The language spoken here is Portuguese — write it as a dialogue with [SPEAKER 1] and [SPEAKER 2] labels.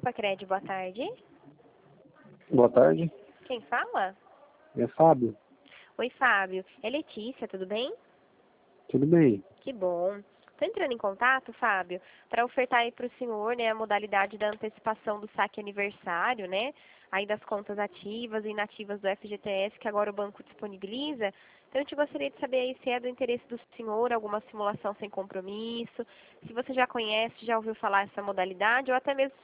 [SPEAKER 1] Copacred, boa tarde.
[SPEAKER 2] Boa tarde,
[SPEAKER 1] Quem fala?
[SPEAKER 2] é Fábio.
[SPEAKER 1] Oi, Fábio. É Letícia, tudo bem?
[SPEAKER 2] Tudo bem?
[SPEAKER 1] Que bom. Estou entrando em contato, Fábio, para ofertar aí para o senhor, né, a modalidade da antecipação do saque aniversário, né, aí das contas ativas e inativas do FGTS que agora o banco disponibiliza. Então, eu te gostaria de saber aí se é do interesse do senhor alguma simulação sem compromisso, se você já conhece, já ouviu falar essa modalidade, ou até mesmo